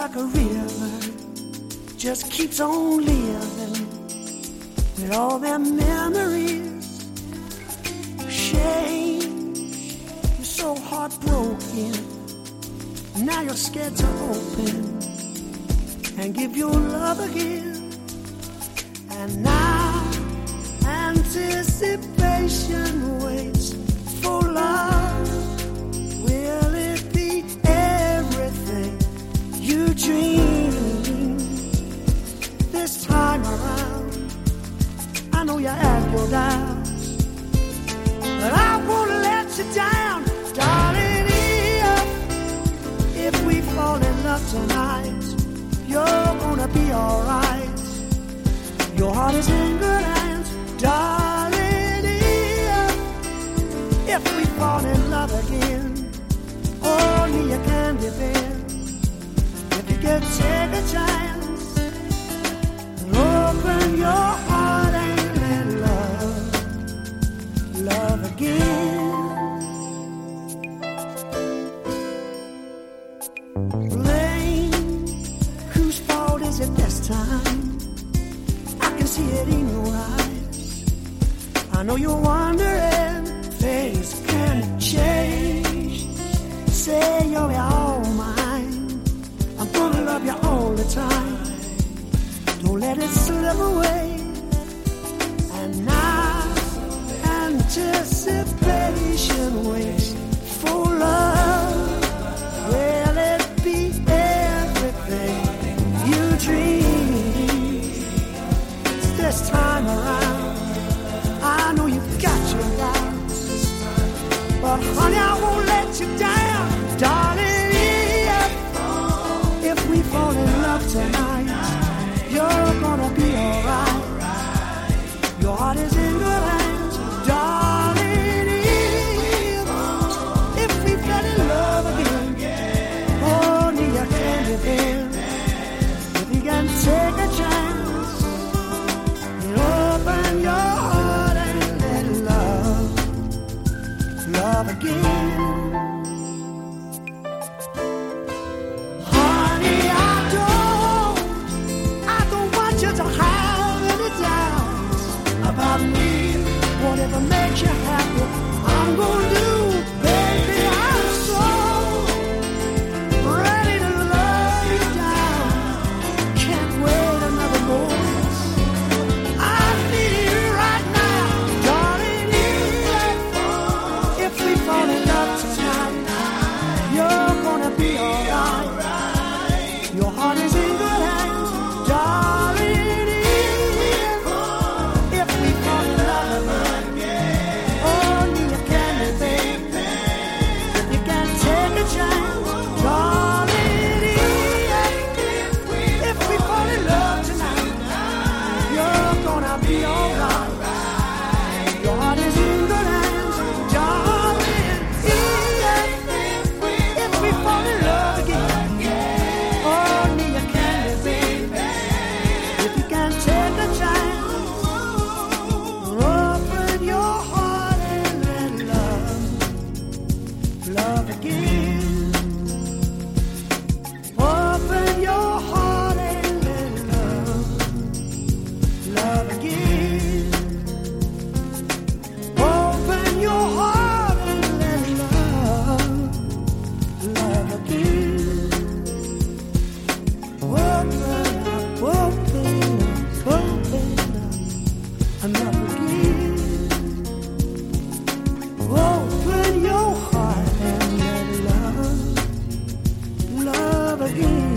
like a river, just keeps on living with all their memories. Shame, you're so heartbroken. Now you're scared to open and give your love again. And now anticipation waits for love. Will it be everything you dream? This time around, I know you have your doubts, but I won't let you down, darling. If we fall in love tonight, you're gonna be alright. Your heart is in good hands, darling. If we fall in love again, only you can depend. If you can take a chance and open your heart and let love again. See it in your eyes. I know you're wondering, things can change. Say you're all mine. I'm gonna love you all the time. Don't let it slip away. And now anticipation waits for love. Will it be everything you dream? This time around, I know you've got your doubts, but honey, I won't let you down, darling. If we fall in love tonight, you're gonna be alright. Your heart is in good hands, darling. If we fell in love again, only you can depend. If you can take a chance, open your heart and let love again. Honey, I don't want you to have any doubts about me. Whatever makes you happy, I'm gonna do, baby. I'm so ready to love you down. Can't wait another moment. Your heart is in good hands, darling. If we fall in love again, only you can baby. If you can take a chance, darling. If we fall in love tonight, you're gonna be alright. Your heart is in good hands, darling. If we fall in love again, love again. Open your heart and let love again. Open your heart and let love again. Open up, open up, and love again. Open your heart. Love again.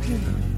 you.